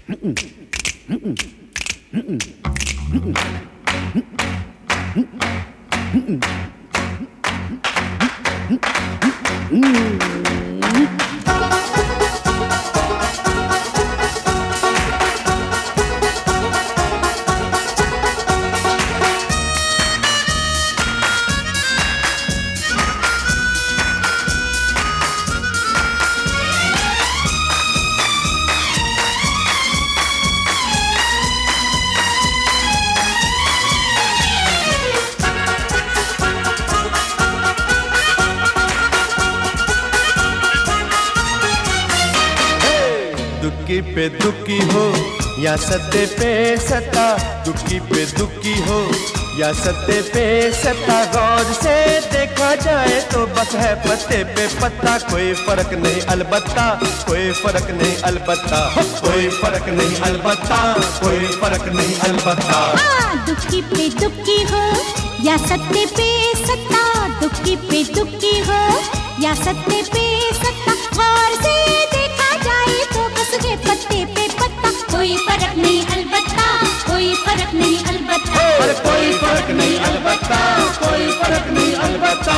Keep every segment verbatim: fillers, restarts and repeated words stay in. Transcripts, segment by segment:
दुक्की पे दुक्की हो या सत्ते पे सत्ता, दुक्की पे दुक्की हो या सत्ते पे सत्ता, गौर से देखा जाए तो बस है पत्ते पे पत्ता। कोई फर्क नहीं अलबत्ता, कोई फर्क नहीं अलबत्ता, कोई फर्क नहीं अलबत्ता, कोई फर्क नहीं अलबत्ता। दुक्की पे दुक्की हो या सत्ते पे सत्ता, दुक्की पे दुक्की हो या सत्ते पे सत्ता, गौर से देखा जाए तो बस है पत्ते पे पत्ता। कोई फर्क नहीं अलबत्ता, कोई फर्क नहीं अलबत्ता, अरे कोई फर्क नहीं अलबत्ता, कोई फर्क नहीं अलबत्ता।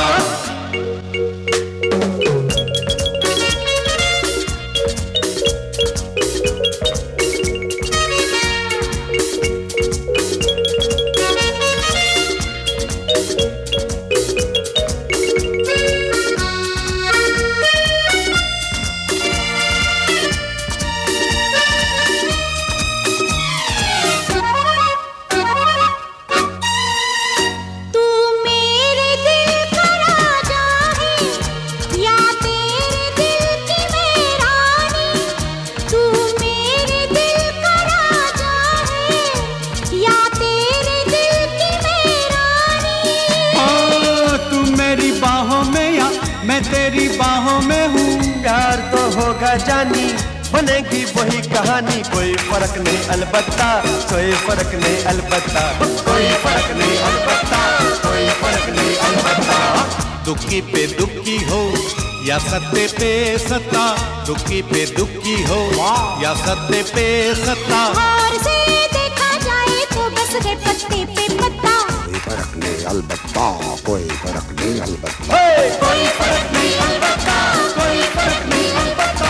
मैं तेरी बाहों में हूँ, प्यार तो होगा जानी, बनेगी वही कहानी। कोई फर्क नहीं अलबत्ता, कोई फर्क नहीं अलबत्ता, कोई फर्क नहीं अलबत्ता, कोई फर्क नहीं अलबत्ता। दुक्की पे दुक्की हो या सत्ते पे सत्ता, दुक्की पे दुक्की हो या सत्ते पे सत्ता, गौर से देखा जाए तो बस है पत्ते पे पत्ता। कोई फर्क नहीं अलबत्ता, कोई फर्क नहीं अलबत्ता, कोई फर्क नहीं अलबत्ता, कोई फर्क नहीं अलबत्ता।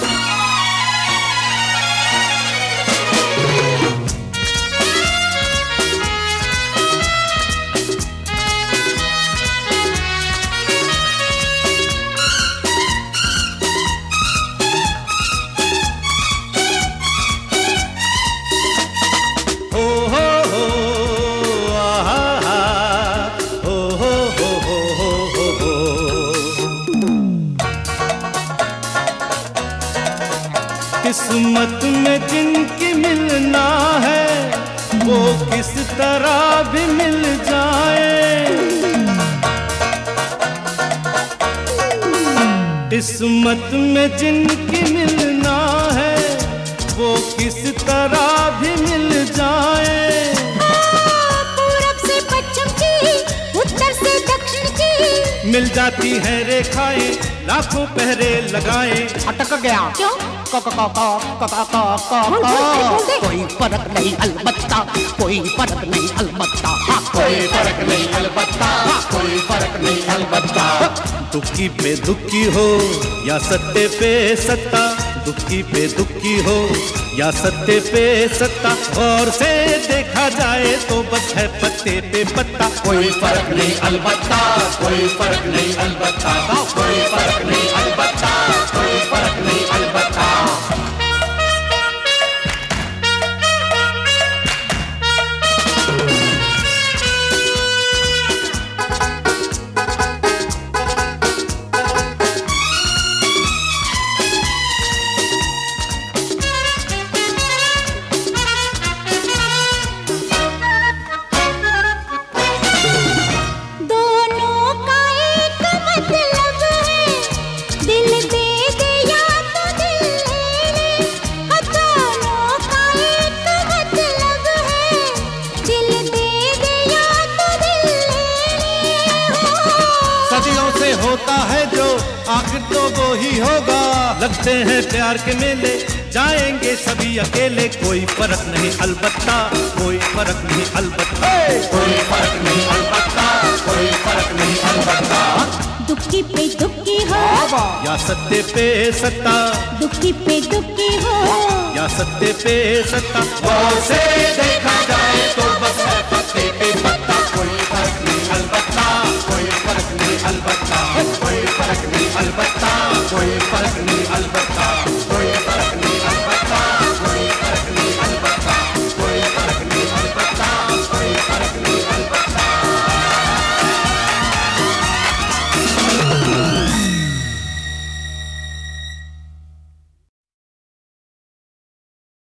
किस्मत में जिनकी मिलना है वो किस तरह भी मिल जाए, किस्मत में जिनकी मिलना है वो किस तरह भी मिल जाए। पूरब से पश्चिम की, उत्तर से दक्षिण की, मिल जाती है रेखाएं लाखों पहरे लगाए। अटक गया क्यों? को को को को को को को कोई फर्क नहीं अलबत्ता, कोई फर्क नहीं अलबत्ता, कोई फर्क नहीं अलबत्ता, कोई फर्क नहीं अलबत्ता। दुक्की पे दुक्की हो या सत्ते पे सत्ता, दुक्की पे दुक्की हो या सत्ते पे सत्ता, गौर से देखा जाए तो बस है पत्ते पे पत्ता। कोई फर्क नहीं अलबत्ता, कोई फर्क नहीं अलबत्ता, कोई फर्क नहीं अलबत्ता, कोई फर्क नहीं अलबत्ता। होता है जो आखिर तो वो ही होगा, लगते हैं प्यार के मेले जाएंगे सभी अकेले, कोई फर्क नहीं अलबत्ता, कोई फर्क नहीं अलबत्ता, कोई फर्क नहीं अलबत्ता, कोई फर्क नहीं अलबत्ता। दुखी पे दुखी हो या सत्ते पे सत्ता, दुखी पे दुखी हो या सत्ते पे सत्ता, गौर से देखा जाए तो बस है